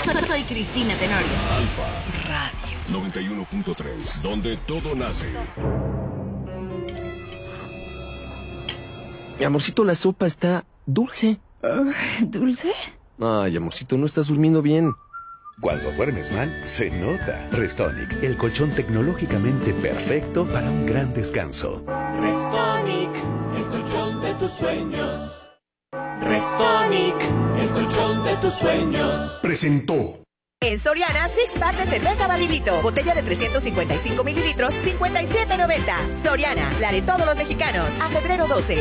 Soy Cristina Tenorio. Alfa Radio 91.3, donde todo nace. Amorcito, la sopa está dulce. ¿Dulce? Ay, amorcito, no estás durmiendo bien. Cuando duermes mal, se nota. Restonic, el colchón tecnológicamente perfecto para un gran descanso. Restonic, el colchón de tus sueños. Restonic, el colchón de tus sueños. Presentó. En Soriana, Six Pack de cerveza Barrilito. Botella de 355 mililitros, $57.90. Soriana, la de todos los mexicanos. A febrero 12.